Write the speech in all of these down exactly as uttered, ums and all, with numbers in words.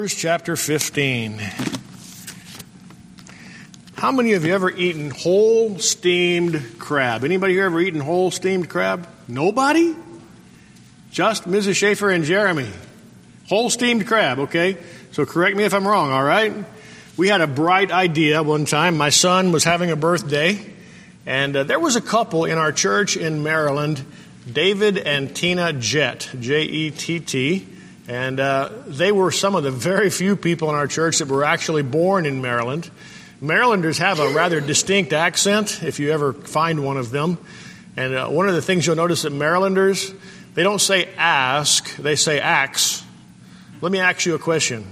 Chapter fifteen. How many of you ever eaten whole steamed crab? Anybody here ever eaten whole steamed crab? Nobody? Just Missus Schaefer and Jeremy. Whole steamed crab, okay? So correct me if I'm wrong, all right? We had a bright idea one time. My son was having a birthday, and uh, there was a couple in our church in Maryland, David and Tina Jett, J E T T. And uh, they were some of the very few people in our church that were actually born in Maryland. Marylanders have a rather distinct accent, if you ever find one of them. And uh, one of the things you'll notice that Marylanders, they don't say ask, they say ax. Let me ask you a question.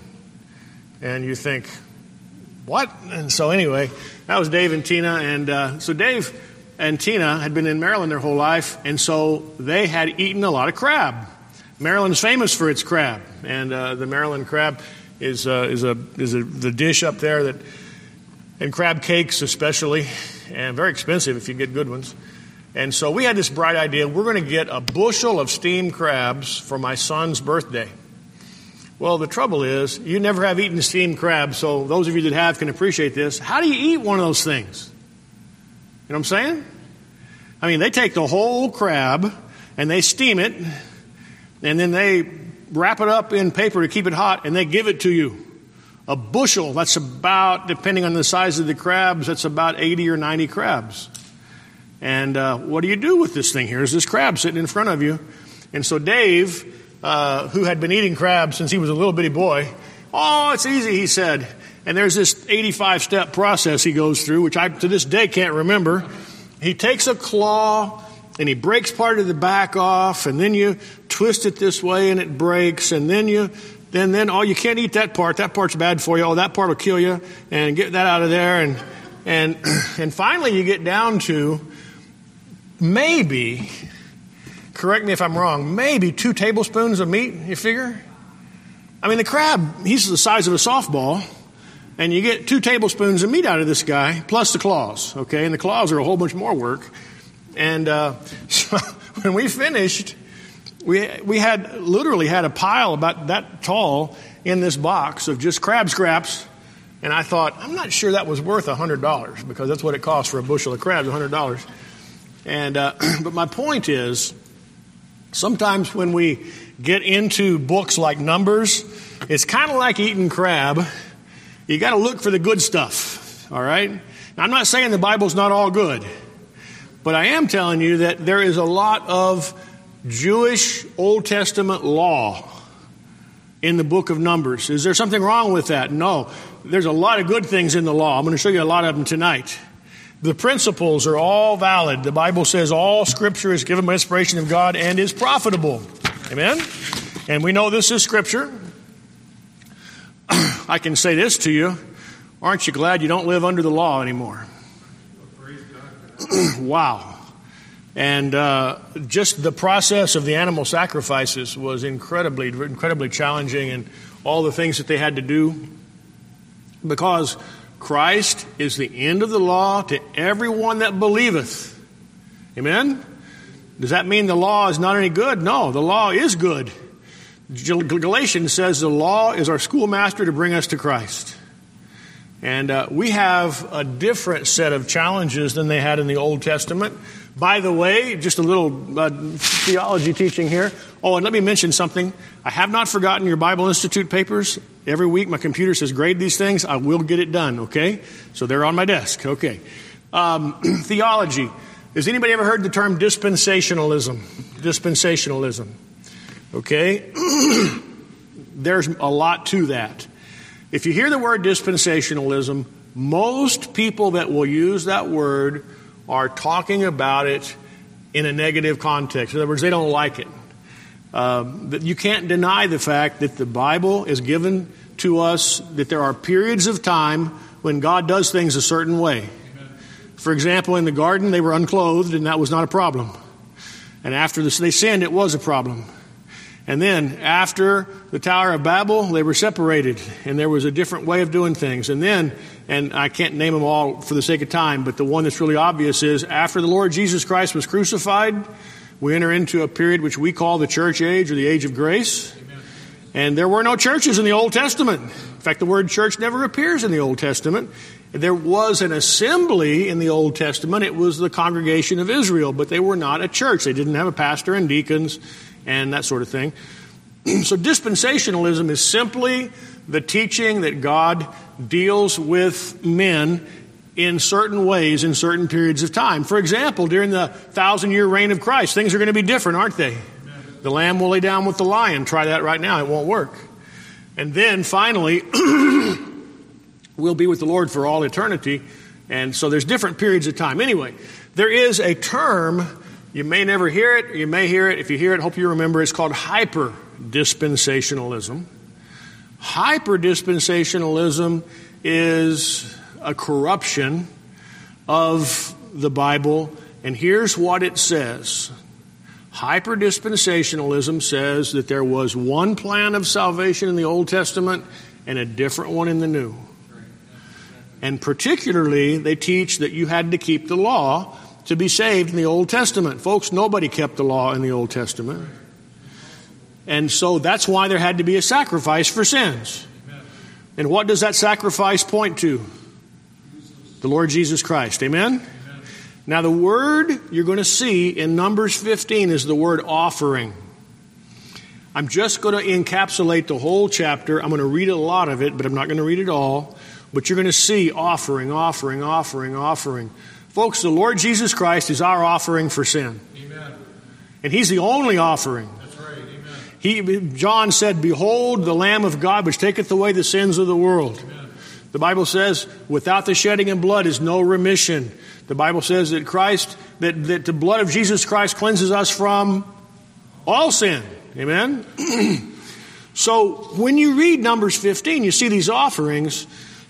And you think, what? And so anyway, that was Dave and Tina. And uh, so Dave and Tina had been in Maryland their whole life, and so they had eaten a lot of crab. Maryland's famous for its crab, and uh, the Maryland crab is uh, is a is a, the dish up there that, and crab cakes especially, and very expensive if you get good ones. And so we had this bright idea: we're going to get a bushel of steamed crabs for my son's birthday. Well, the trouble is, you never have eaten steamed crab, so those of you that have can appreciate this. How do you eat one of those things? You know what I'm saying? I mean, they take the whole crab and they steam it. And then they wrap it up in paper to keep it hot, and they give it to you. A bushel, that's about, depending on the size of the crabs, that's about eighty or ninety crabs. And uh, what do you do with this thing? Here's this crab sitting in front of you. And so Dave, uh, who had been eating crab since he was a little bitty boy, oh, it's easy, he said. And there's this eighty-five step process he goes through, which I, to this day, can't remember. He takes a claw, and he breaks part of the back off, and then you twist it this way and it breaks, and then you, then, then, oh, you can't eat that part. That part's bad for you. Oh, that part will kill you, and get that out of there. And, and, and finally you get down to maybe, correct me if I'm wrong, maybe two tablespoons of meat, you figure? I mean, the crab, he's the size of a softball, and you get two tablespoons of meat out of this guy, plus the claws, okay? And the claws are a whole bunch more work. And uh, so when we finished, we we had literally had a pile about that tall in this box of just crab scraps. And I thought, I'm not sure that was worth one hundred dollars, because that's what it costs for a bushel of crabs, one hundred dollars. And uh, but my point is, sometimes when we get into books like Numbers, it's kind of like eating crab. You got to look for the good stuff, all right? Now, I'm not saying the Bible's not all good. But I am telling you that there is a lot of Jewish Old Testament law in the book of Numbers. Is there something wrong with that? No. There's a lot of good things in the law. I'm going to show you a lot of them tonight. The principles are all valid. The Bible says all Scripture is given by inspiration of God and is profitable. Amen? And we know this is Scripture. I can say this to you. Aren't you glad you don't live under the law anymore? Wow. And uh, just the process of the animal sacrifices was incredibly, incredibly challenging, and all the things that they had to do, because Christ is the end of the law to everyone that believeth. Amen? Does that mean the law is not any good? No, the law is good. Galatians says the law is our schoolmaster to bring us to Christ. And uh, we have a different set of challenges than they had in the Old Testament. By the way, just a little uh, theology teaching here. Oh, and let me mention something. I have not forgotten your Bible Institute papers. Every week my computer says grade these things. I will get it done, okay? So they're on my desk, okay. Um, theology. Has anybody ever heard the term dispensationalism? Dispensationalism. Okay? There's a lot to that. If you hear the word dispensationalism, most people that will use that word are talking about it in a negative context. In other words, they don't like it. Um, you can't deny the fact that the Bible is given to us, that there are periods of time when God does things a certain way. Amen. For example, in the garden, they were unclothed, and that was not a problem. And after this, they sinned, it was a problem. And then after the Tower of Babel, they were separated, and there was a different way of doing things. And then, and I can't name them all for the sake of time, but the one that's really obvious is after the Lord Jesus Christ was crucified, we enter into a period which we call the church age or the age of grace. Amen. And there were no churches in the Old Testament. In fact, the word church never appears in the Old Testament. There was an assembly in the Old Testament. It was the congregation of Israel, but they were not a church. They didn't have a pastor and deacons and that sort of thing. So dispensationalism is simply the teaching that God deals with men in certain ways in certain periods of time. For example, during the thousand-year reign of Christ, things are going to be different, aren't they? The lamb will lay down with the lion. Try that right now. It won't work. And then finally, we'll be with the Lord for all eternity. And so there's different periods of time. Anyway, there is a term, you may never hear it, or you may hear it. If you hear it, hope you remember, it's called hyper-dispensationalism. Hyper-dispensationalism is a corruption of the Bible, and here's what it says. Hyper-dispensationalism says that there was one plan of salvation in the Old Testament and a different one in the New. And particularly, they teach that you had to keep the law to be saved in the Old Testament. Folks, nobody kept the law in the Old Testament. And so that's why there had to be a sacrifice for sins. And what does that sacrifice point to? The Lord Jesus Christ. Amen? Now, the word you're going to see in Numbers fifteen is the word offering. I'm just going to encapsulate the whole chapter. I'm going to read a lot of it, but I'm not going to read it all. But you're going to see offering, offering, offering, offering. Folks, the Lord Jesus Christ is our offering for sin. Amen. And He's the only offering. That's right. Amen. He, John said, "Behold the Lamb of God, which taketh away the sins of the world." Amen. The Bible says, without the shedding of blood is no remission. The Bible says that Christ, that, that the blood of Jesus Christ cleanses us from all sin. Amen? So when you read Numbers fifteen, you see these offerings.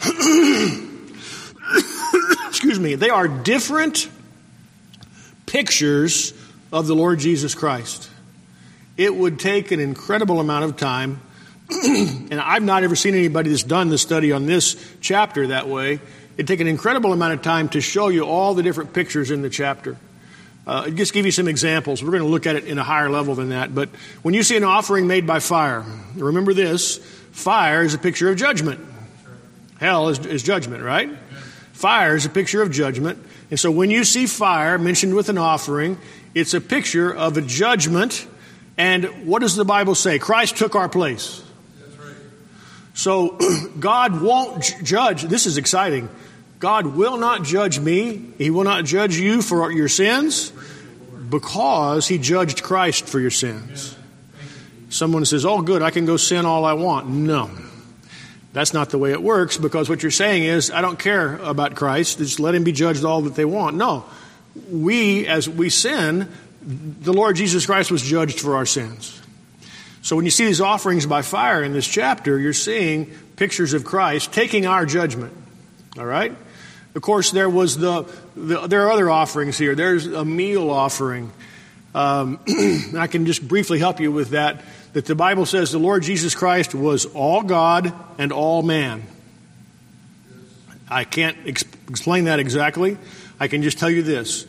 Excuse me. They are different pictures of the Lord Jesus Christ. It would take an incredible amount of time. And I've not ever seen anybody that's done the study on this chapter that way. It'd take an incredible amount of time to show you all the different pictures in the chapter. Uh, I'll just give you some examples. We're going to look at it in a higher level than that. But when you see an offering made by fire, remember this. Fire is a picture of judgment. Hell is, is judgment, right? Fire is a picture of judgment. And so when you see fire mentioned with an offering, it's a picture of a judgment. And what does the Bible say? Christ took our place. So God won't judge. This is exciting. God will not judge me. He will not judge you for your sins because He judged Christ for your sins. Someone says, "Oh, good, I can go sin all I want." No, that's not the way it works, because what you're saying is, I don't care about Christ. Just let Him be judged all that they want. No, we, as we sin, the Lord Jesus Christ was judged for our sins. So when you see these offerings by fire in this chapter, you're seeing pictures of Christ taking our judgment. All right? Of course, there was the, the there are other offerings here. There's a meal offering. Um, I can just briefly help you with that. That the Bible says the Lord Jesus Christ was all God and all man. I can't ex- explain that exactly. I can just tell you this.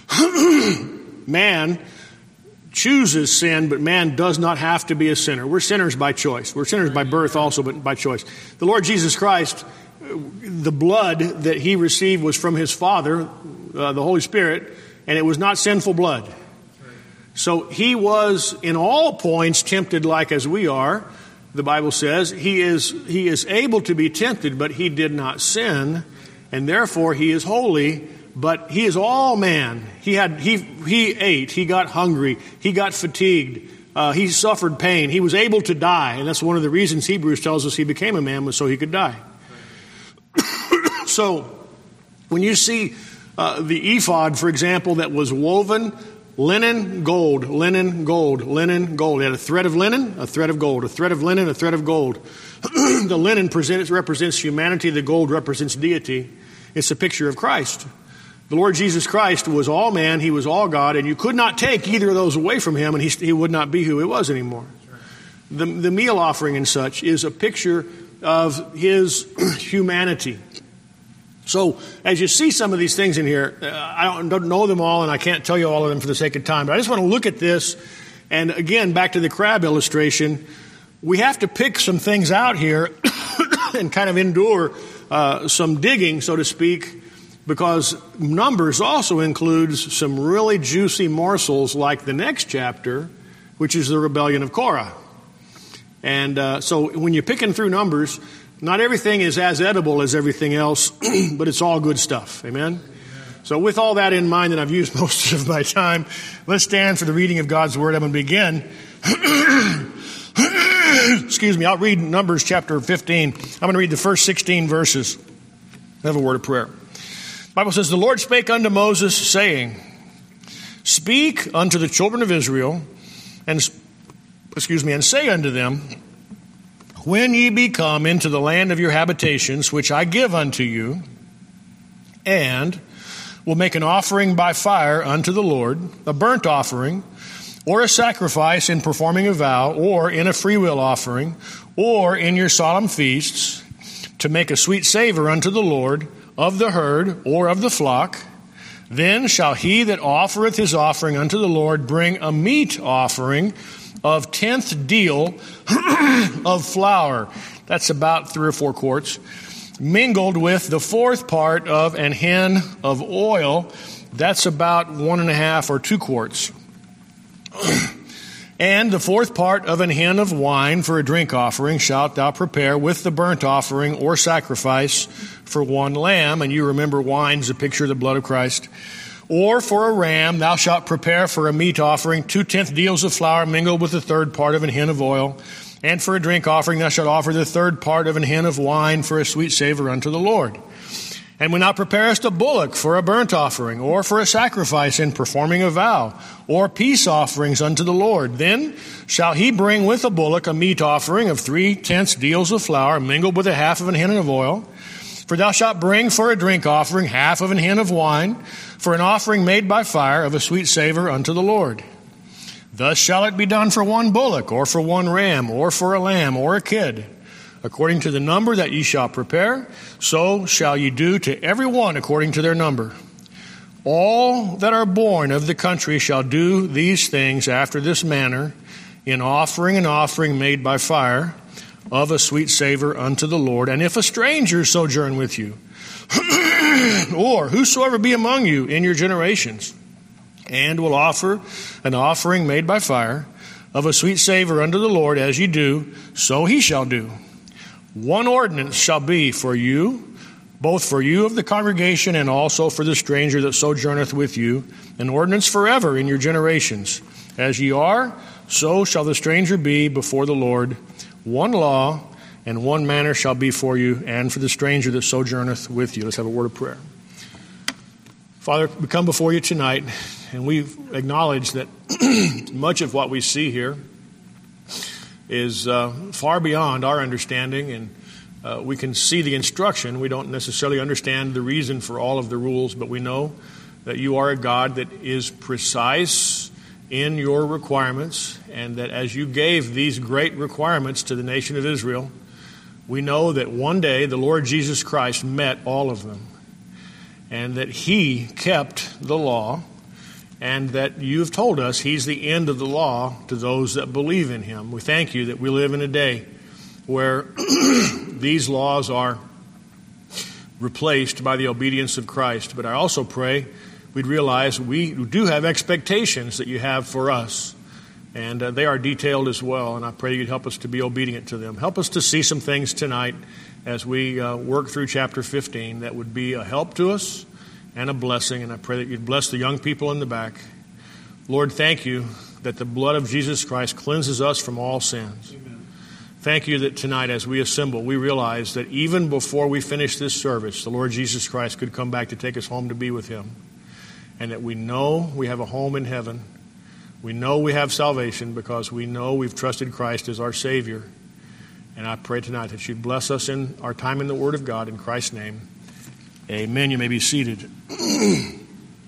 Man chooses sin, but man does not have to be a sinner. We're sinners by choice. We're sinners by birth also, but by choice. The Lord Jesus Christ, the blood that He received was from His Father, uh, the Holy Spirit, and it was not sinful blood. So He was in all points tempted like as we are. The Bible says He is, He is able to be tempted, but He did not sin, and therefore He is holy. But He is all man. He had he he ate. He got hungry. He got fatigued. Uh, he suffered pain. He was able to die, and that's one of the reasons Hebrews tells us He became a man, was so He could die. So, when you see uh, the ephod, for example, that was woven linen, gold, linen, gold, linen, gold. It had a thread of linen, a thread of gold, a thread of linen, a thread of gold. The linen presents, represents humanity. The gold represents deity. It's a picture of Christ. The Lord Jesus Christ was all man, He was all God, and you could not take either of those away from Him, and He, he would not be who He was anymore. The, the meal offering and such is a picture of His humanity. So, as you see some of these things in here, uh, I don't, don't know them all, and I can't tell you all of them for the sake of time, but I just want to look at this, and again, back to the crab illustration. we have to pick some things out here and kind of endure uh, some digging, so to speak, because Numbers also includes some really juicy morsels like the next chapter, which is the rebellion of Korah. And uh, so when you're picking through Numbers, not everything is as edible as everything else, but it's all good stuff. Amen? So with all that in mind, and I've used most of my time, let's stand for the reading of God's Word. I'm going to begin. Excuse me, I'll read Numbers chapter fifteen. I'm going to read the first sixteen verses. I have a word of prayer. The Bible says, "The Lord spake unto Moses, saying, Speak unto the children of Israel, and excuse me, and say unto them, When ye be come into the land of your habitations, which I give unto you, and will make an offering by fire unto the Lord, a burnt offering, or a sacrifice in performing a vow, or in a freewill offering, or in your solemn feasts, to make a sweet savor unto the Lord of the herd or of the flock, then shall he that offereth his offering unto the Lord bring a meat offering of tenth deal of flour." That's about three or four quarts. "Mingled with the fourth part of an hin of oil." That's about one and a half or two quarts. "And the fourth part of an hin of wine for a drink offering shalt thou prepare with the burnt offering or sacrifice for one lamb." And you remember wine's a picture of the blood of Christ. "Or for a ram thou shalt prepare for a meat offering two tenth deals of flour mingled with the third part of an hin of oil. And for a drink offering thou shalt offer the third part of an hin of wine for a sweet savor unto the Lord. And when thou preparest a bullock for a burnt offering, or for a sacrifice in performing a vow, or peace offerings unto the Lord, then shall he bring with a bullock a meat offering of three tenths deals of flour, mingled with a half of an hin of oil. For thou shalt bring for a drink offering half of an hin of wine, for an offering made by fire of a sweet savor unto the Lord. Thus shall it be done for one bullock, or for one ram, or for a lamb, or a kid. According to the number that ye shall prepare, so shall ye do to every one according to their number. All that are born of the country shall do these things after this manner, in offering an offering made by fire of a sweet savor unto the Lord. And if a stranger sojourn with you, or whosoever be among you in your generations, and will offer an offering made by fire of a sweet savor unto the Lord, as ye do, so he shall do. One ordinance shall be for you, both for you of the congregation and also for the stranger that sojourneth with you, an ordinance forever in your generations. As ye are, so shall the stranger be before the Lord. One law and one manner shall be for you and for the stranger that sojourneth with you." Let's have a word of prayer. Father, we come before you tonight, and we acknowledge that much of what we see here is uh, far beyond our understanding, and uh, we can see the instruction. We don't necessarily understand the reason for all of the rules, but we know that you are a God that is precise in your requirements, and that as you gave these great requirements to the nation of Israel, we know that one day the Lord Jesus Christ met all of them, and that he kept the law, and that you've told us he's the end of the law to those that believe in him. We thank you that we live in a day where these laws are replaced by the obedience of Christ. But I also pray we'd realize we do have expectations that you have for us, and uh, they are detailed as well, and I pray you'd help us to be obedient to them. Help us to see some things tonight as we uh, work through chapter fifteen that would be a help to us and a blessing, and I pray that you'd bless the young people in the back. Lord, thank you that the blood of Jesus Christ cleanses us from all sins. Amen. Thank you that tonight as we assemble, we realize that even before we finish this service, the Lord Jesus Christ could come back to take us home to be with him, and that we know we have a home in heaven. We know we have salvation because we know we've trusted Christ as our Savior. And I pray tonight that you'd bless us in our time in the Word of God. In Christ's name, amen. You may be seated. I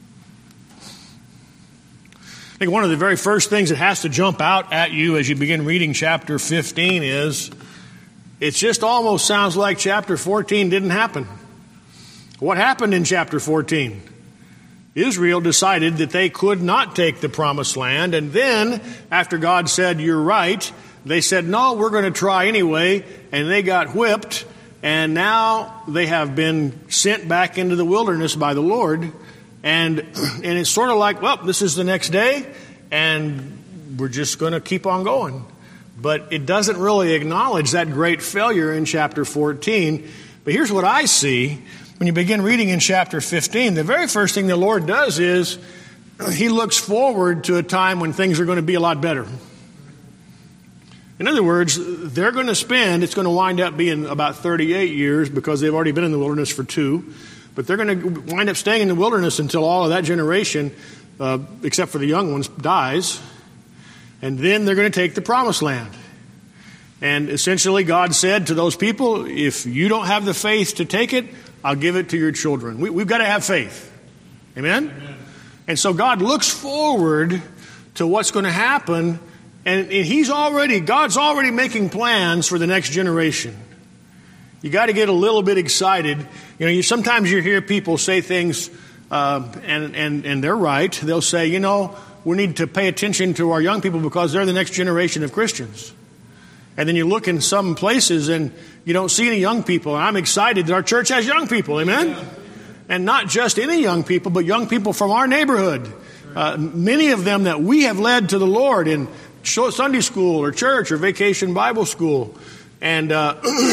think one of the very first things that has to jump out at you as you begin reading chapter fifteen is it just almost sounds like chapter fourteen didn't happen. What happened in chapter fourteen? Israel decided that they could not take the promised land, and then, after God said, "You're right," They said, no, we're going to try anyway, and they got whipped, and now they have been sent back into the wilderness by the Lord, and and it's sort of like, well, this is the next day, and we're just going to keep on going. But it doesn't really acknowledge that great failure in chapter fourteen. But here's what I see. When you begin reading in chapter fifteen, the very first thing the Lord does is he looks forward to a time when things are going to be a lot better. In other words, they're going to spend, it's going to wind up being about thirty-eight years because they've already been in the wilderness for two. But they're going to wind up staying in the wilderness until all of that generation, uh, except for the young ones, dies. And then they're going to take the promised land. And essentially God said to those people, if you don't have the faith to take it, I'll give it to your children. We, we've got to have faith. Amen? Amen? And so God looks forward to what's going to happen. And, and he's already, God's already making plans for the next generation. You got to get a little bit excited. You know, you, sometimes you hear people say things, uh, and, and, and they're right. They'll say, you know, we need to pay attention to our young people because they're the next generation of Christians. And then you look in some places and you don't see any young people. And I'm excited that our church has young people. Amen? Yeah. And not just any young people, but young people from our neighborhood. Uh, many of them that we have led to the Lord in Sunday school or church or vacation Bible school. And uh,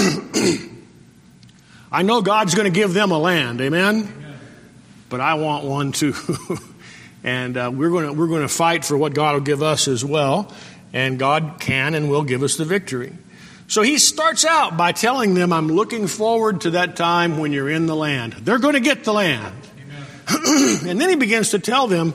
I know God's going to give them a land. Amen? Amen. But I want one too. And uh, we're going to we're going to fight for what God will give us as well. And God can and will give us the victory. So he starts out by telling them, I'm looking forward to that time when you're in the land. They're going to get the land. And then he begins to tell them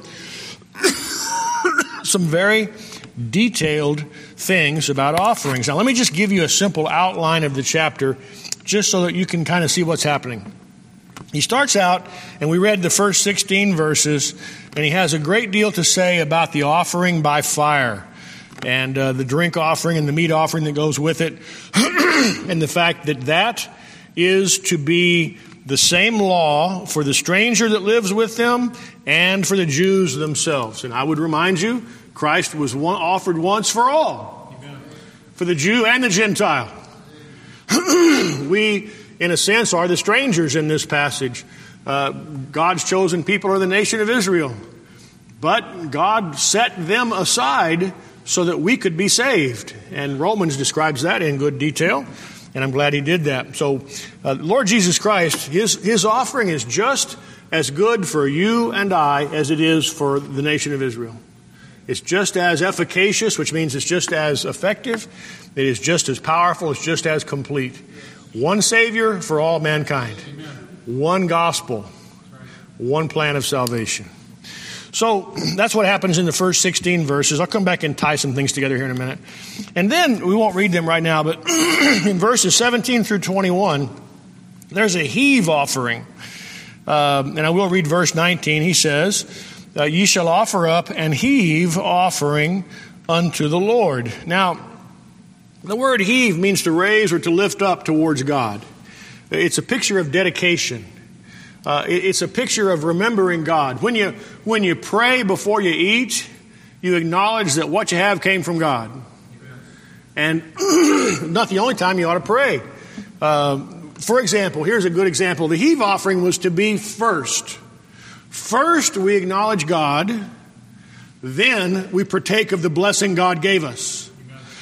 some very detailed things about offerings. Now, let me just give you a simple outline of the chapter just so that you can kind of see what's happening. He starts out, and we read the first sixteen verses, and he has a great deal to say about the offering by fire and uh, the drink offering and the meat offering that goes with it, and the fact that that is to be the same law for the stranger that lives with them and for the Jews themselves. And I would remind you, Christ was one, offered once for all, Amen. For the Jew and the Gentile. We, in a sense, are the strangers in this passage. Uh, God's chosen people are the nation of Israel. But God set them aside so that we could be saved. And Romans describes that in good detail. And I'm glad he did that. So, uh, Lord Jesus Christ, his, his offering is just as good for you and I as it is for the nation of Israel. It's just as efficacious, which means it's just as effective. It is just as powerful. It's just as complete. One Savior for all mankind. One gospel. One plan of salvation. So that's what happens in the first sixteen verses. I'll come back and tie some things together here in a minute. And then, we won't read them right now, but in verses seventeen through twenty-one, there's a heave offering. Um, and I will read verse nineteen. He says, uh, ye shall offer up an heave offering unto the Lord. Now, the word heave means to raise or to lift up towards God. It's a picture of dedication. Uh, it, it's a picture of remembering God. When you when you pray before you eat, you acknowledge that what you have came from God. And not the only time you ought to pray. Uh, for example, here's a good example. The heave offering was to be first. First, we acknowledge God. Then, we partake of the blessing God gave us.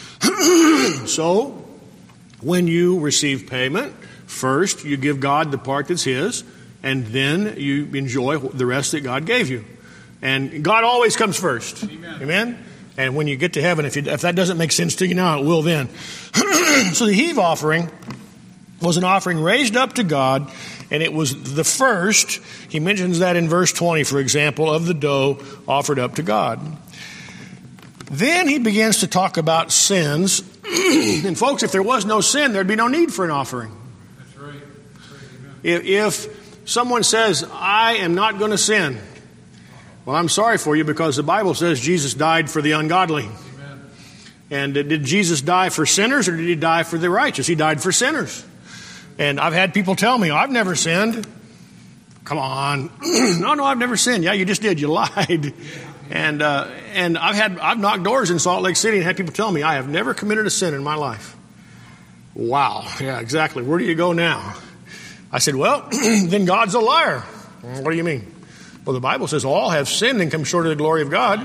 So, when you receive payment, first you give God the part that's His, and then you enjoy the rest that God gave you. And God always comes first. Amen. Amen? And when you get to heaven, if, you, if that doesn't make sense to you now, it will then. So the heave offering was an offering raised up to God, and it was the first, he mentions that in verse twenty, for example, of the dough offered up to God. Then he begins to talk about sins. And folks, if there was no sin, there'd be no need for an offering. That's right. That's right. If, if someone says, I am not going to sin, well, I'm sorry for you, because the Bible says Jesus died for the ungodly. Amen. And did Jesus die for sinners, or did he die for the righteous? He died for sinners. And I've had people tell me, I've never sinned. Come on. no, no, I've never sinned. Yeah, you just did. You lied. And uh, and I've had I've knocked doors in Salt Lake City and had people tell me I have never committed a sin in my life. Wow, yeah, exactly. Where do you go now? I said, well, then God's a liar. What do you mean? Well, the Bible says all have sinned and come short of the glory of God.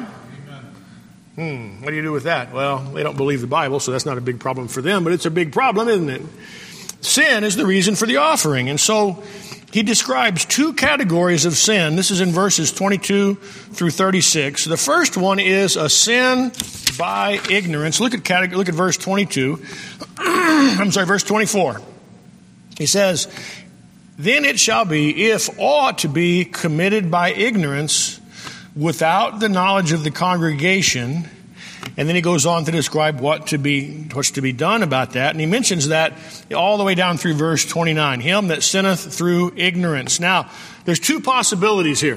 Hmm, what do you do with that? Well, they don't believe the Bible, so that's not a big problem for them, but it's a big problem, isn't it? Sin is the reason for the offering. And so he describes two categories of sin. This is in verses twenty-two through thirty-six. The first one is a sin by ignorance. Look at category, look at verse twenty-two. I'm sorry, verse twenty-four. He says, then it shall be, if ought to be committed by ignorance without the knowledge of the congregation. And then he goes on to describe what to be, what's to be done about that. And he mentions that all the way down through verse twenty-nine. Him that sinneth through ignorance. Now, there's two possibilities here.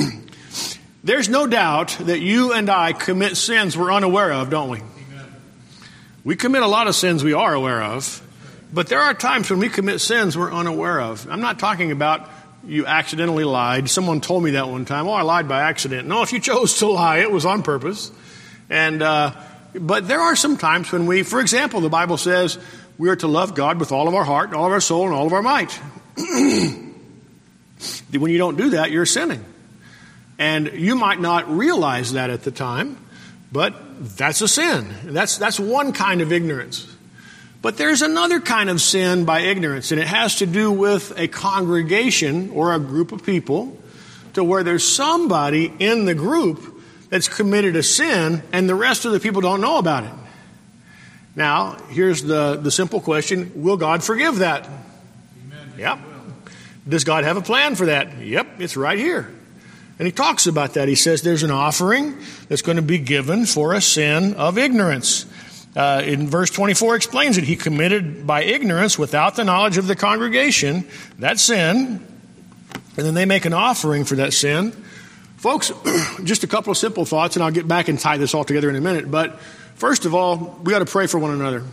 There's no doubt that you and I commit sins we're unaware of, don't we? Amen. We commit a lot of sins we are aware of. But there are times when we commit sins we're unaware of. I'm not talking about you accidentally lied. Someone told me that one time. Oh, I lied by accident. No, if you chose to lie, it was on purpose. And uh, but there are some times when we, for example, the Bible says we are to love God with all of our heart, all of our soul, and all of our might. When you don't do that, you're sinning. And you might not realize that at the time, but that's a sin. That's that's one kind of ignorance. But there's another kind of sin by ignorance, and it has to do with a congregation or a group of people to where there's somebody in the group that's committed a sin, and the rest of the people don't know about it. Now, here's the, the simple question. Will God forgive that? Amen. Yep. Does God have a plan for that? Yep, it's right here. And he talks about that. He says there's an offering that's going to be given for a sin of ignorance. Uh, in verse twenty-four explains it. He committed by ignorance without the knowledge of the congregation that sin, and then they make an offering for that sin. Folks, just a couple of simple thoughts, and I'll get back and tie this all together in a minute. But first of all, we got to pray for one another.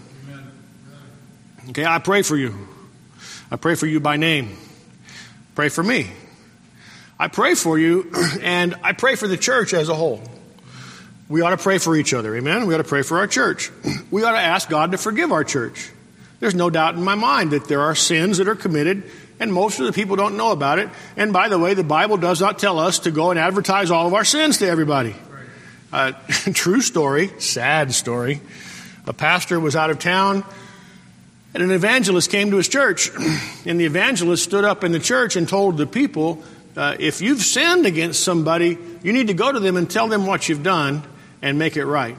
Okay, I pray for you. I pray for you by name. Pray for me. I pray for you, and I pray for the church as a whole. We ought to pray for each other, amen? We ought to pray for our church. We ought to ask God to forgive our church. There's no doubt in my mind that there are sins that are committed, and most of the people don't know about it. And by the way, the Bible does not tell us to go and advertise all of our sins to everybody. Uh, true story, sad story. A pastor was out of town, and an evangelist came to his church. And the evangelist stood up in the church and told the people, uh, if you've sinned against somebody, you need to go to them and tell them what you've done and make it right.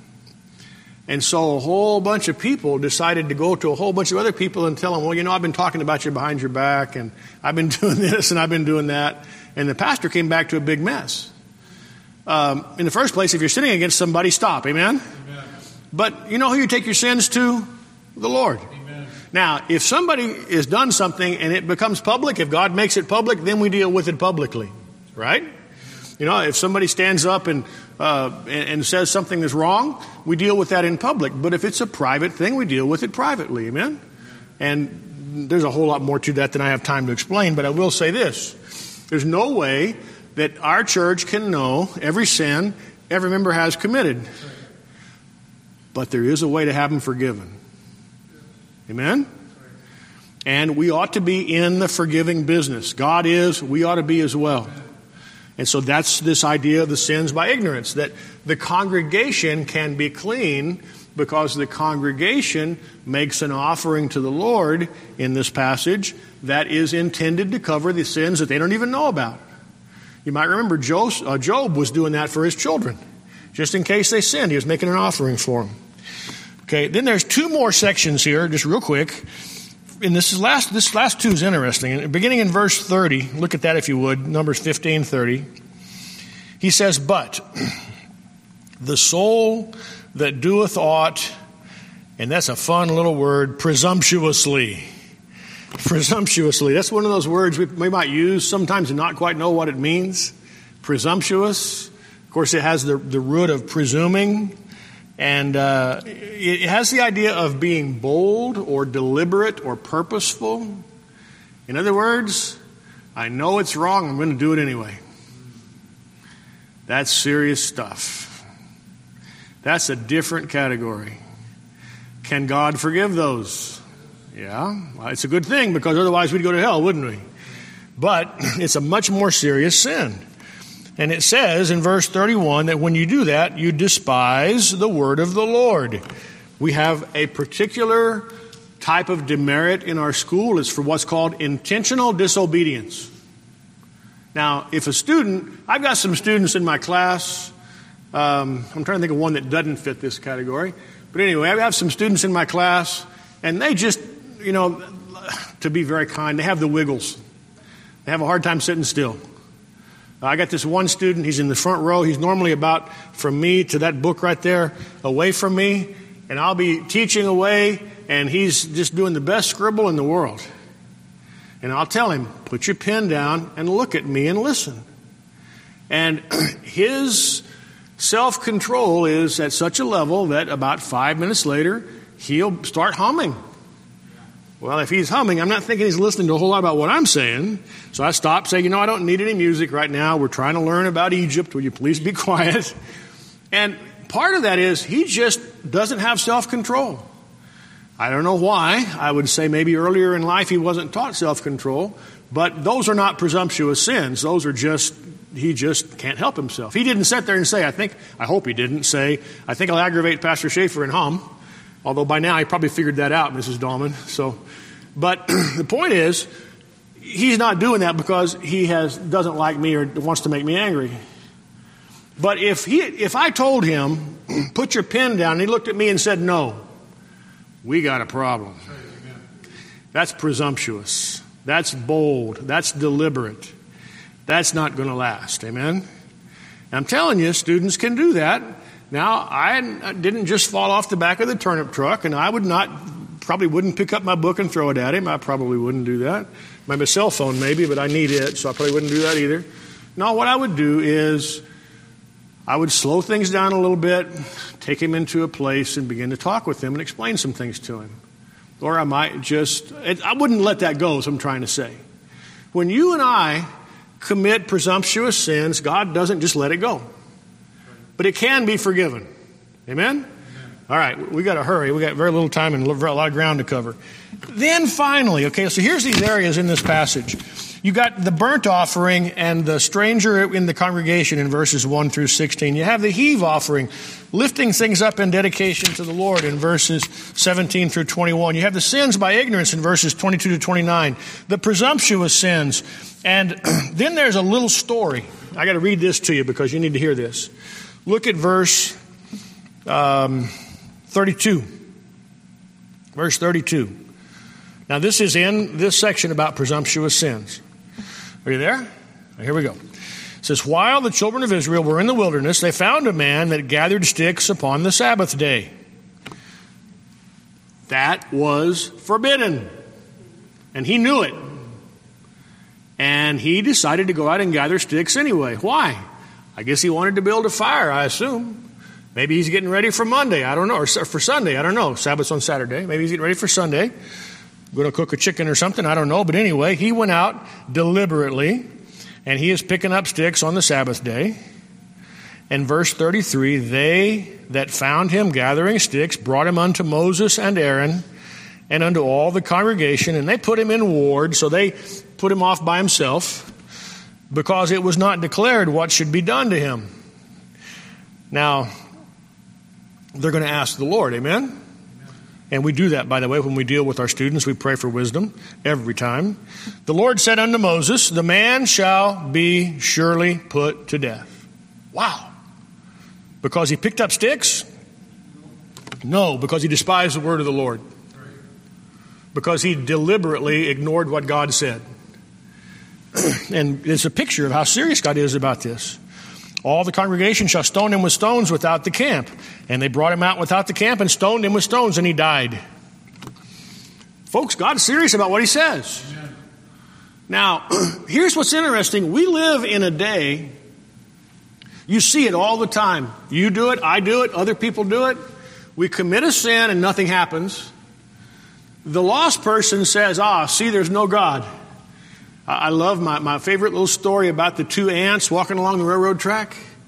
And so a whole bunch of people decided to go to a whole bunch of other people and tell them, well, you know, I've been talking about you behind your back, and I've been doing this and I've been doing that. And the pastor came back to a big mess. Um, in the first place, if you're sinning against somebody, stop. Amen? Amen. But you know who you take your sins to? The Lord. Amen. Now, if somebody has done something and it becomes public, if God makes it public, then we deal with it publicly. Right? You know, if somebody stands up and, uh, and and says something is wrong, we deal with that in public. But if it's a private thing, we deal with it privately. Amen? And there's a whole lot more to that than I have time to explain, but I will say this. There's no way that our church can know every sin every member has committed. But there is a way to have them forgiven. Amen? And we ought to be in the forgiving business. God is, we ought to be as well. And so that's this idea of the sins by ignorance, that the congregation can be clean because the congregation makes an offering to the Lord in this passage that is intended to cover the sins that they don't even know about. You might remember Job, uh, Job was doing that for his children. Just in case they sinned, he was making an offering for them. Okay, then there's two more sections here, just real quick. And this is last this last two is interesting. Beginning in verse thirty, look at that if you would, Numbers fifteen thirty. He says, but the soul that doeth aught, and that's a fun little word, presumptuously. Presumptuously. That's one of those words we, we might use sometimes and not quite know what it means. Presumptuous. Of course, it has the, the root of presuming. And uh, it has the idea of being bold or deliberate or purposeful. In other words, I know it's wrong, I'm going to do it anyway. That's serious stuff. That's a different category. Can God forgive those? Yeah, well, it's a good thing, because otherwise we'd go to hell, wouldn't we? But it's a much more serious sin. And it says in verse thirty-one that when you do that, you despise the word of the Lord. We have a particular type of demerit in our school. It's for what's called intentional disobedience. Now, if a student, I've got some students in my class, um, I'm trying to think of one that doesn't fit this category. But anyway, I have some students in my class, and they just, you know, to be very kind, they have the wiggles. They have a hard time sitting still. I got this one student, he's in the front row. He's normally about from me to that book right there, away from me. And I'll be teaching away, and he's just doing the best scribble in the world. And I'll tell him, put your pen down and look at me and listen. And his self-control is at such a level that about five minutes later, he'll start humming. Well, if he's humming, I'm not thinking he's listening to a whole lot about what I'm saying. So I stop, say, you know, I don't need any music right now. We're trying to learn about Egypt. Will you please be quiet? And part of that is he just doesn't have self-control. I don't know why. I would say maybe earlier in life he wasn't taught self-control. But those are not presumptuous sins. Those are just, he just can't help himself. He didn't sit there and say, I think, I hope he didn't say, I think I'll aggravate Pastor Schaefer and hum. Although by now he probably figured that out, Missus Dahlman. So, but the point is, he's not doing that because he has doesn't like me or wants to make me angry. But if he, if I told him, put your pen down, and he looked at me and said no, we got a problem. That's presumptuous. That's bold. That's deliberate. That's not going to last. Amen? I'm telling you, students can do that. Now, I didn't just fall off the back of the turnip truck, and I would not, probably wouldn't pick up my book and throw it at him. I probably wouldn't do that. My cell phone maybe, but I need it, so I probably wouldn't do that either. No, what I would do is I would slow things down a little bit, take him into a place and begin to talk with him and explain some things to him. Or I might just, I wouldn't let that go, is what I'm trying to say. When you and I commit presumptuous sins, God doesn't just let it go. But it can be forgiven. Amen? Amen. All right, we got to hurry. We got very little time and a lot of ground to cover. Then finally, okay, so here's these areas in this passage. You got the burnt offering and the stranger in the congregation in verses one through sixteen. You have the heave offering, lifting things up in dedication to the Lord in verses seventeen through twenty-one. You have the sins by ignorance in verses twenty-two to twenty-nine. The presumptuous sins. And then there's a little story. I got to read this to you because you need to hear this. Look at verse um, thirty-two. Verse thirty-two. Now, this is in this section about presumptuous sins. Are you there? Here we go. It says, while the children of Israel were in the wilderness, they found a man that gathered sticks upon the Sabbath day. That was forbidden. And he knew it. And he decided to go out and gather sticks anyway. Why? I guess he wanted to build a fire, I assume. Maybe he's getting ready for Monday, I don't know, or for Sunday, I don't know. Sabbath's on Saturday. Maybe he's getting ready for Sunday. Going to cook a chicken or something, I don't know. But anyway, he went out deliberately, and he is picking up sticks on the Sabbath day. And verse thirty-three, they that found him gathering sticks brought him unto Moses and Aaron and unto all the congregation, and they put him in ward, so they put him off by himself, because it was not declared what should be done to him. Now, they're going to ask the Lord, amen? And we do that, by the way, when we deal with our students. We pray for wisdom every time. The Lord said unto Moses, the man shall be surely put to death. Wow. Because he picked up sticks? No, because he despised the word of the Lord. Because he deliberately ignored what God said. And it's a picture of how serious God is about this. All the congregation shall stone him with stones without the camp. And they brought him out without the camp and stoned him with stones, and he died. Folks, God's serious about what he says. Amen. Now, here's what's interesting. We live in a day, you see it all the time. You do it, I do it, other people do it. We commit a sin and nothing happens. The lost person says, ah, see, there's no God. I love my, my favorite little story about the two ants walking along the railroad track.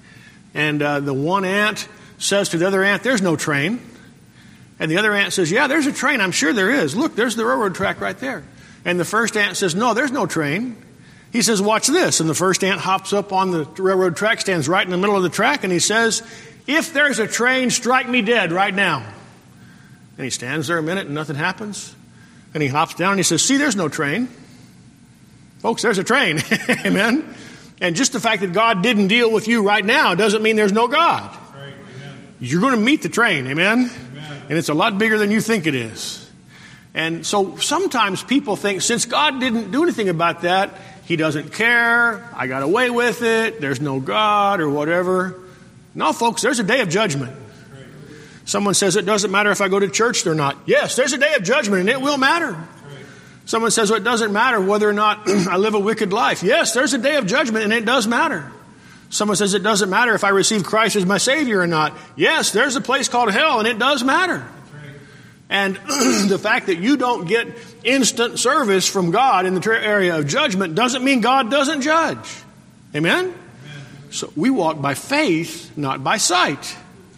And uh, the one ant says to the other ant, there's no train. And the other ant says, yeah, there's a train. I'm sure there is. Look, there's the railroad track right there. And the first ant says, no, there's no train. He says, watch this. And the first ant hops up on the railroad track, stands right in the middle of the track, and he says, if there's a train, strike me dead right now. And he stands there a minute and nothing happens. And he hops down and he says, see, there's no train. Folks, there's a train. Amen. And just the fact that God didn't deal with you right now doesn't mean there's no God. Right. You're going to meet the train. Amen? Amen. And it's a lot bigger than you think it is. And so sometimes people think since God didn't do anything about that, he doesn't care, I got away with it, there's no God or whatever. No, folks, there's a day of judgment. Right. Someone says it doesn't matter if I go to church or not. Yes, there's a day of judgment and it will matter. Someone says, well, it doesn't matter whether or not I live a wicked life. Yes, there's a day of judgment, and it does matter. Someone says, it doesn't matter if I receive Christ as my Savior or not. Yes, there's a place called hell, and it does matter. Right. And the fact that you don't get instant service from God in the area of judgment doesn't mean God doesn't judge. Amen? Amen. So we walk by faith, not by sight.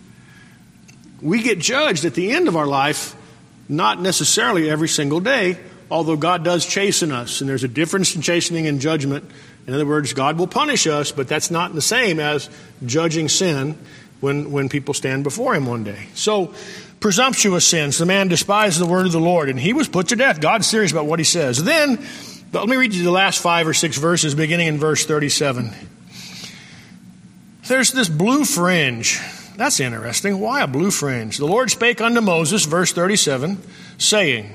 We get judged at the end of our life, not necessarily every single day, although God does chasten us, and there's a difference in chastening and judgment. In other words, God will punish us, but that's not the same as judging sin when, when people stand before him one day. So, presumptuous sins. The man despised the word of the Lord, and he was put to death. God's serious about what he says. Then, but let me read you the last five or six verses, beginning in verse thirty-seven. There's this blue fringe. That's interesting. Why a blue fringe? The Lord spake unto Moses, verse thirty-seven, saying,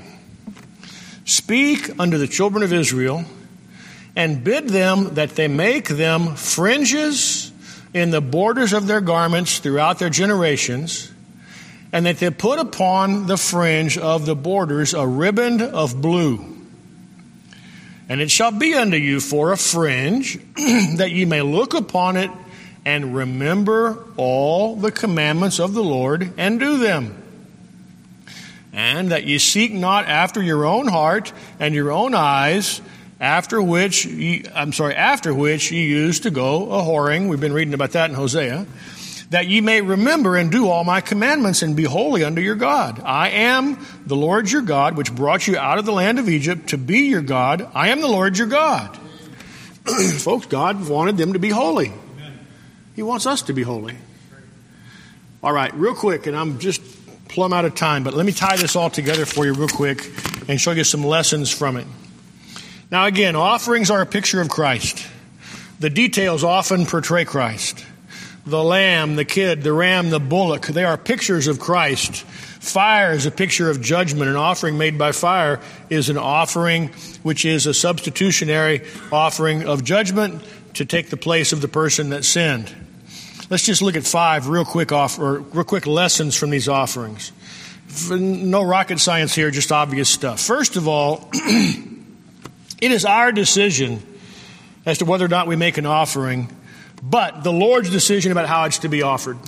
speak unto the children of Israel, and bid them that they make them fringes in the borders of their garments throughout their generations, and that they put upon the fringe of the borders a riband of blue. And it shall be unto you for a fringe, that ye may look upon it, and remember all the commandments of the Lord, and do them. And that ye seek not after your own heart and your own eyes, after which ye, I'm sorry, after which ye used to go a whoring. We've been reading about that in Hosea. That ye may remember and do all my commandments and be holy unto your God. I am the Lord your God, which brought you out of the land of Egypt to be your God. I am the Lord your God. Folks, God wanted them to be holy. He wants us to be holy. All right, real quick, and I'm just plumb out of time, but let me tie this all together for you real quick and show you some lessons from it. Now again, offerings are a picture of Christ. The details often portray Christ. The lamb, the kid, the ram, the bullock, they are pictures of Christ. Fire is a picture of judgment. An offering made by fire is an offering which is a substitutionary offering of judgment to take the place of the person that sinned. Let's just look at five real quick off or real quick lessons from these offerings. No rocket science here, just obvious stuff. First of all, it is our decision as to whether or not we make an offering, but the Lord's decision about how it's to be offered.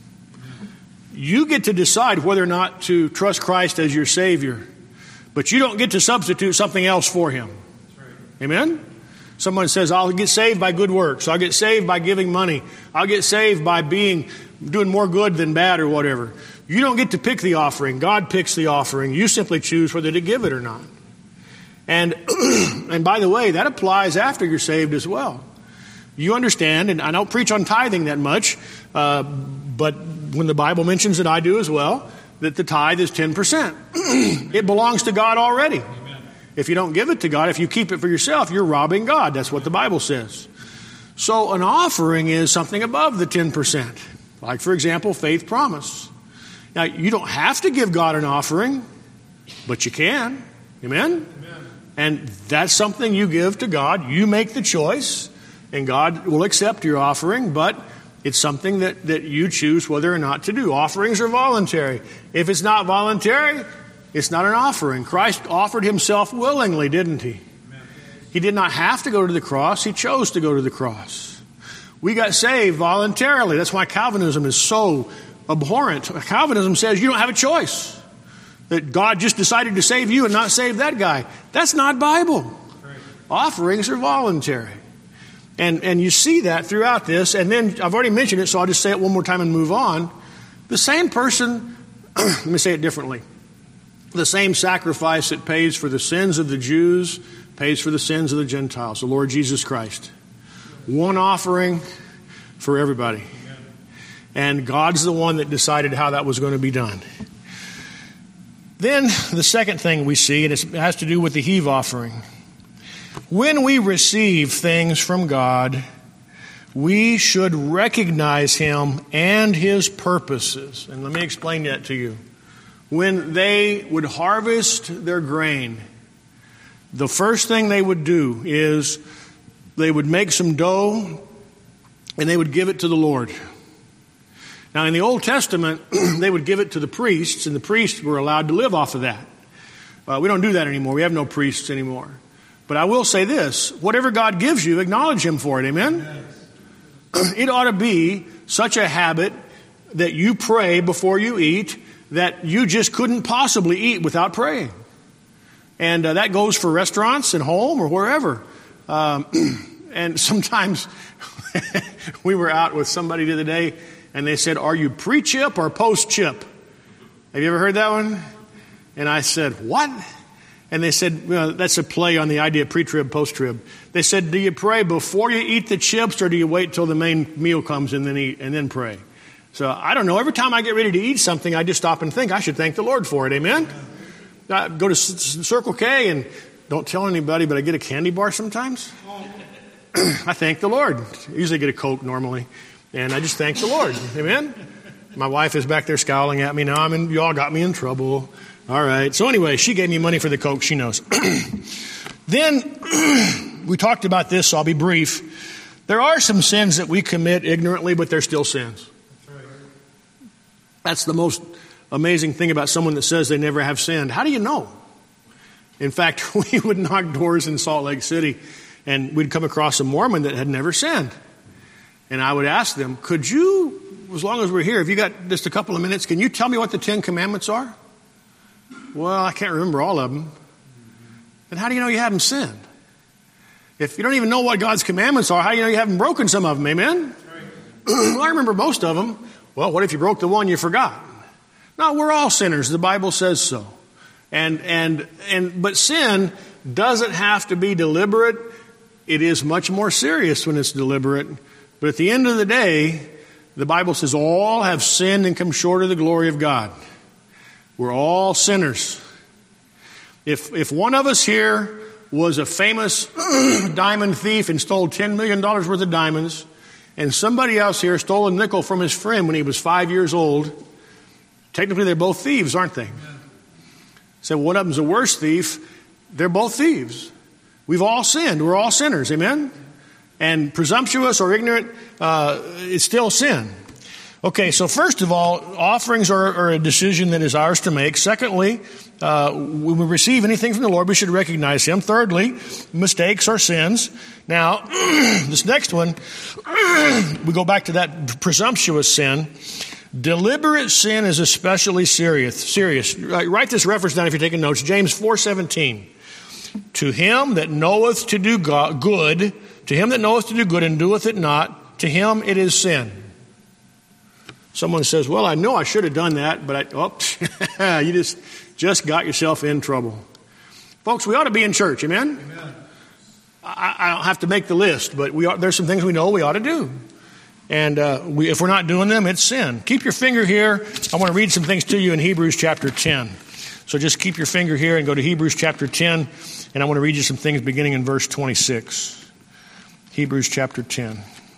You get to decide whether or not to trust Christ as your Savior, but you don't get to substitute something else for him. Amen? Someone says, I'll get saved by good works. I'll get saved by giving money. I'll get saved by being doing more good than bad or whatever. You don't get to pick the offering. God picks the offering. You simply choose whether to give it or not. And and by the way, that applies after you're saved as well. You understand, and I don't preach on tithing that much, uh, but when the Bible mentions it, I do as well, that the tithe is ten percent. It belongs to God already. If you don't give it to God, if you keep it for yourself, you're robbing God. That's what the Bible says. So an offering is something above the ten percent. Like, for example, faith promise. Now, you don't have to give God an offering, but you can. Amen? Amen. And that's something you give to God. You make the choice, and God will accept your offering, but it's something that, that you choose whether or not to do. Offerings are voluntary. If it's not voluntary, it's not an offering. Christ offered himself willingly, didn't he? Amen. He did not have to go to the cross. He chose to go to the cross. We got saved voluntarily. That's why Calvinism is so abhorrent. Calvinism says you don't have a choice. That God just decided to save you and not save that guy. That's not Bible. Right. Offerings are voluntary. And, and you see that throughout this. And then I've already mentioned it, so I'll just say it one more time and move on. The same person, let me say it differently. The same sacrifice that pays for the sins of the Jews pays for the sins of the Gentiles, the Lord Jesus Christ. One offering for everybody. And God's the one that decided how that was going to be done. Then the second thing we see, and it has to do with the heave offering. When we receive things from God, we should recognize Him and His purposes. And let me explain that to you. When they would harvest their grain, the first thing they would do is they would make some dough and they would give it to the Lord. Now, in the Old Testament, they would give it to the priests, and the priests were allowed to live off of that. Uh, we don't do that anymore. We have no priests anymore. But I will say this, whatever God gives you, acknowledge Him for it, amen? Yes. It ought to be such a habit that you pray before you eat that you just couldn't possibly eat without praying. And uh, that goes for restaurants and home or wherever. Um, and sometimes we were out with somebody the other day, and they said, are you pre-chip or post-chip? Have you ever heard that one? And I said, what? And they said, well, that's a play on the idea of pre-trib, post-trib. They said, do you pray before you eat the chips, or do you wait till the main meal comes and then eat and then pray? So I don't know. Every time I get ready to eat something, I just stop and think I should thank the Lord for it. Amen? I go to Circle K and don't tell anybody, but I get a candy bar sometimes. I thank the Lord. I usually get a Coke normally. And I just thank the Lord. Amen? My wife is back there scowling at me now. I mean, y'all got me in trouble. All right. So anyway, she gave me money for the Coke. She knows. Then we talked about this, so I'll be brief. There are some sins that we commit ignorantly, but they're still sins. That's the most amazing thing about someone that says they never have sinned. How do you know? In fact, we would knock doors in Salt Lake City, and we'd come across a Mormon that had never sinned. And I would ask them, could you, as long as we're here, if you got just a couple of minutes, can you tell me what the Ten Commandments are? Well, I can't remember all of them. Then how do you know you haven't sinned? If you don't even know what God's commandments are, how do you know you haven't broken some of them? Amen? Well, I remember most of them. Well, what if you broke the one you forgot? No, we're all sinners. The Bible says so. And and and but sin doesn't have to be deliberate. It is much more serious when it's deliberate. But at the end of the day, the Bible says all have sinned and come short of the glory of God. We're all sinners. If if one of us here was a famous diamond thief and stole ten million dollars worth of diamonds, and somebody else here stole a nickel from his friend when he was five years old, technically they're both thieves, aren't they? So one of them's a worse thief. They're both thieves. We've all sinned. We're all sinners. Amen? And presumptuous or ignorant, uh, it's still sin. Okay, so first of all, offerings are, are a decision that is ours to make. Secondly, uh, when we receive anything from the Lord, we should recognize Him. Thirdly, mistakes are sins. Now, this next one, we go back to that presumptuous sin. Deliberate sin is especially serious. Serious. Write this reference down if you're taking notes. James four seventeen. To him that knoweth to do good, to him that knoweth to do good and doeth it not, to him it is sin. Someone says, well, I know I should have done that, but I, oh, you just, just got yourself in trouble. Folks, we ought to be in church, amen? Amen. I, I don't have to make the list, but we ought, there's some things we know we ought to do. And uh, we, if we're not doing them, it's sin. Keep your finger here. I want to read some things to you in Hebrews chapter ten. So just keep your finger here and go to Hebrews chapter ten, and I want to read you some things beginning in verse twenty-six. Hebrews chapter ten.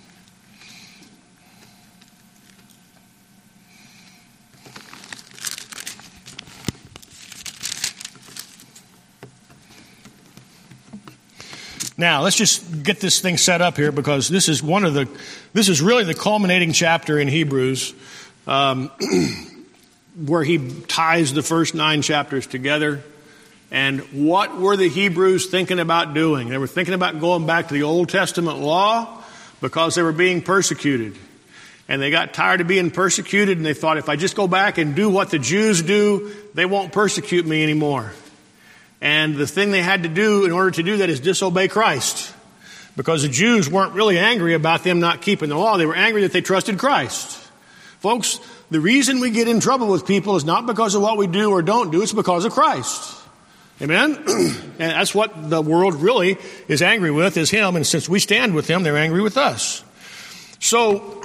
Now, let's just get this thing set up here, because this is one of the, this is really the culminating chapter in Hebrews, um, where he ties the first nine chapters together. And what were the Hebrews thinking about doing? They were thinking about going back to the Old Testament law because they were being persecuted. And they got tired of being persecuted, and they thought, if I just go back and do what the Jews do, they won't persecute me anymore. And the thing they had to do in order to do that is disobey Christ. Because the Jews weren't really angry about them not keeping the law. They were angry that they trusted Christ. Folks, the reason we get in trouble with people is not because of what we do or don't do. It's because of Christ. Amen? And that's what the world really is angry with, is him. And since we stand with him, they're angry with us. So,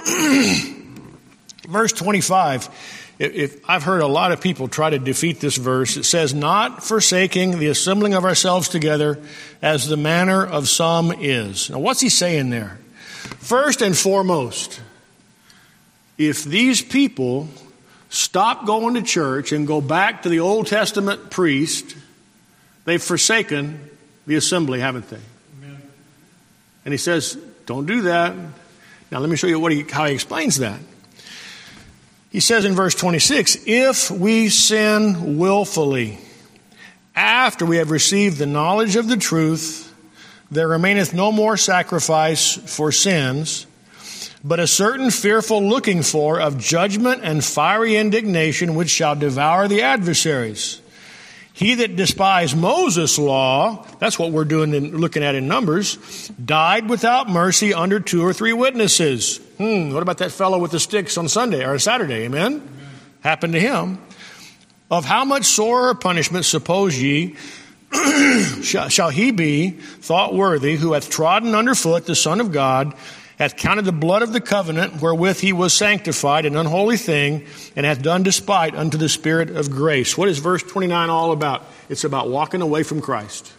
verse twenty-five, if, if I've heard a lot of people try to defeat this verse. It says, not forsaking the assembling of ourselves together as the manner of some is. Now, what's he saying there? First and foremost, if these people stop going to church and go back to the Old Testament priest, they've forsaken the assembly, haven't they? Amen. And he says, don't do that. Now, let me show you what he, how he explains that. He says in verse twenty-six, if we sin willfully, after we have received the knowledge of the truth, there remaineth no more sacrifice for sins, but a certain fearful looking for of judgment and fiery indignation, which shall devour the adversaries. He that despised Moses' law, that's what we're doing in, looking at in Numbers, died without mercy under two or three witnesses. Hmm, what about that fellow with the sticks on Sunday or Saturday? Amen? Amen. Happened to him. Of how much sorer punishment suppose ye shall, shall he be thought worthy, who hath trodden under foot the Son of God, hath counted the blood of the covenant wherewith he was sanctified an unholy thing, and hath done despite unto the Spirit of grace. What is verse twenty-nine all about? It's about walking away from Christ.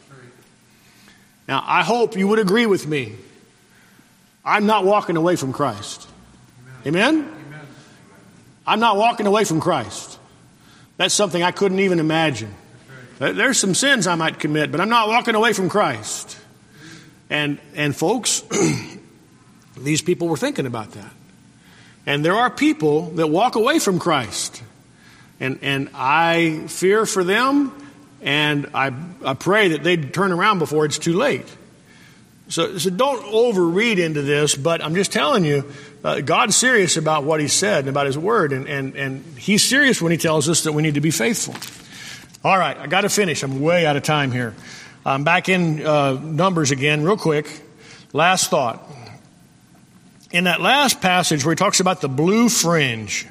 Now, I hope you would agree with me. I'm not walking away from Christ. Amen? Amen? I'm not walking away from Christ. That's something I couldn't even imagine. There's some sins I might commit, but I'm not walking away from Christ. And, and folks, these people were thinking about that. And there are people that walk away from Christ. And, and I fear for them, and I, I pray that they'd turn around before it's too late. So, so don't overread into this, but I'm just telling you, uh, God's serious about what he said and about his word. And, and, and he's serious when he tells us that we need to be faithful. All right, I got to finish. I'm way out of time here. I'm back in uh, Numbers again real quick. Last thought. In that last passage where he talks about the blue fringe,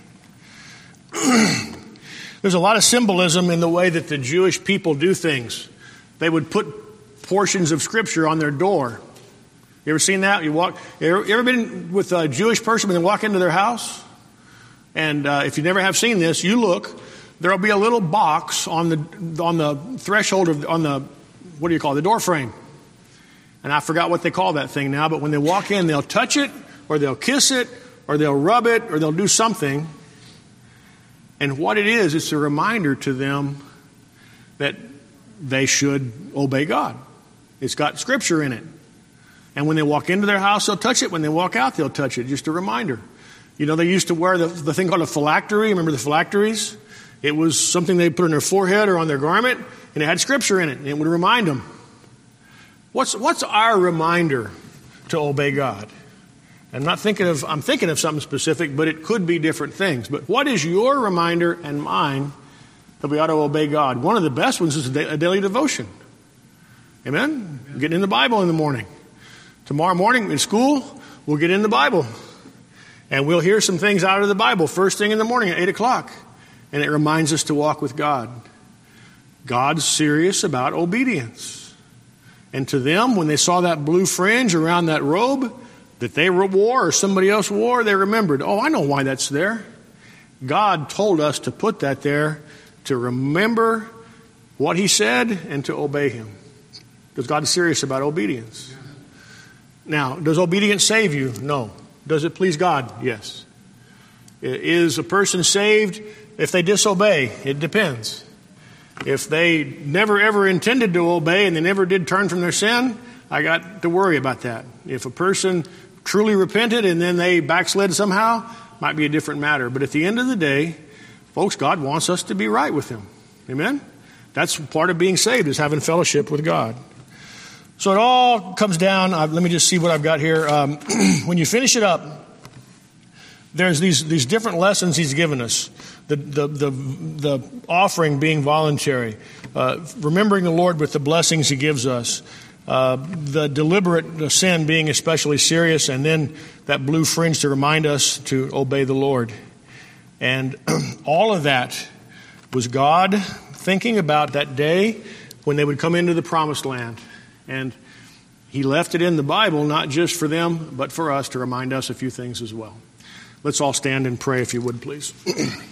there's a lot of symbolism in the way that the Jewish people do things. They would put portions of Scripture on their door. You ever seen that? You walk. You ever, you ever been with a Jewish person when they walk into their house? And uh, if you never have seen this, you look. There'll be a little box on the on the threshold of on the what do you call it, the door frame. And I forgot what they call that thing now. But when they walk in, they'll touch it, or they'll kiss it, or they'll rub it, or they'll do something. And what it is, it's a reminder to them that they should obey God. It's got Scripture in it. And when they walk into their house, they'll touch it. When they walk out, they'll touch it. Just a reminder. You know, they used to wear the, the thing called a phylactery. Remember the phylacteries? It was something they put on their forehead or on their garment, and it had Scripture in it, and it would remind them. What's, what's our reminder to obey God? I'm not thinking of, I'm thinking of something specific, but it could be different things. But what is your reminder and mine that we ought to obey God? One of the best ones is a daily devotion. Amen? Amen. Getting in the Bible in the morning. Tomorrow morning in school, we'll get in the Bible. And we'll hear some things out of the Bible first thing in the morning at eight o'clock. And it reminds us to walk with God. God's serious about obedience. And to them, when they saw that blue fringe around that robe that they wore or somebody else wore, they remembered, oh, I know why that's there. God told us to put that there to remember what he said and to obey him. Because God is serious about obedience. Now, does obedience save you? No. Does it please God? Yes. Is a person saved if they disobey? It depends. If they never ever intended to obey and they never did turn from their sin, I got to worry about that. If a person truly repented and then they backslid somehow, might be a different matter. But at the end of the day, folks, God wants us to be right with him. Amen? That's part of being saved, is having fellowship with God. So it all comes down, uh, let me just see what I've got here. Um, when you finish it up, there's these, these different lessons he's given us. The, the, the, the offering being voluntary. Uh, remembering the Lord with the blessings he gives us. uh, the deliberate sin being especially serious, and then that blue fringe to remind us to obey the Lord. And all of that was God thinking about that day when they would come into the promised land. And he left it in the Bible, not just for them, but for us to remind us a few things as well. Let's all stand and pray, if you would, please.